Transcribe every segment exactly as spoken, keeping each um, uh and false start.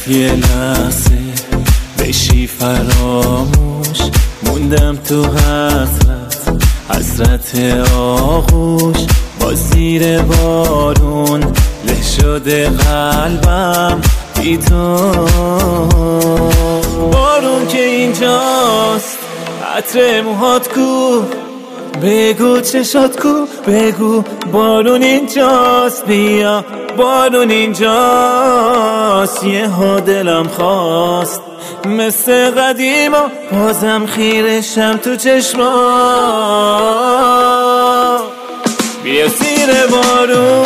یه لحظه بشی فراموش، موندم تو حسرت حسرت آغوش. با زیر بارون له شده قلبم بی تو. بارون که اینجاست عطر موهات کو، بگو چشات کو، بگو بارون اینجاست. بیا بارون اینجاست. یه ها دلم خواست مثل قدیم و بازم خیرشم تو چشما. بیا زیر بارون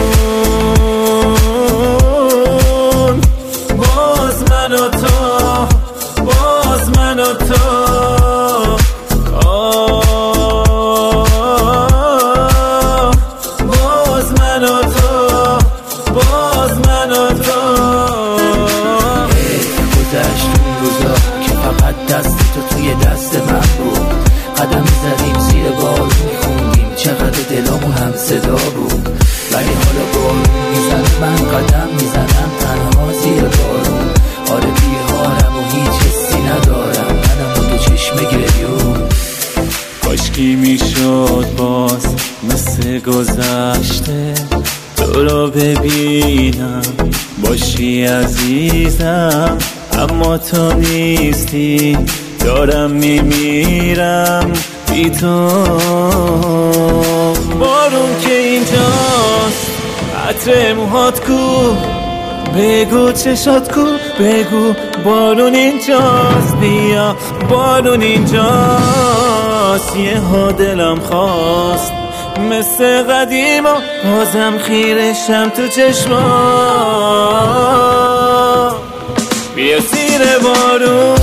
باز من و تو، باز من و تو. دست تو توی دست من بود، قدم میزدیم زیر بارون میخوندیم چقدر دلامون هم صدا بود. ولی حالا بارون میزنه من قدم میزنم تنها زیر بارون. آره بیهارم و هیچ حسی ندارم، منم و دو چشم گریون. کاشکی میشد باز مثل گذشته تو رو ببینم، باشی عزیزم. اما تو نیستی، دارم میمیرم بی تو. بارون که اینجاست عطر موهات کو، بگو چشات کو، بگو بارون اینجاست. بیا بارون اینجاست. یه ها دلم خواست مثل قدیم و بازم خیرشم تو چشما. بیا زیر بارون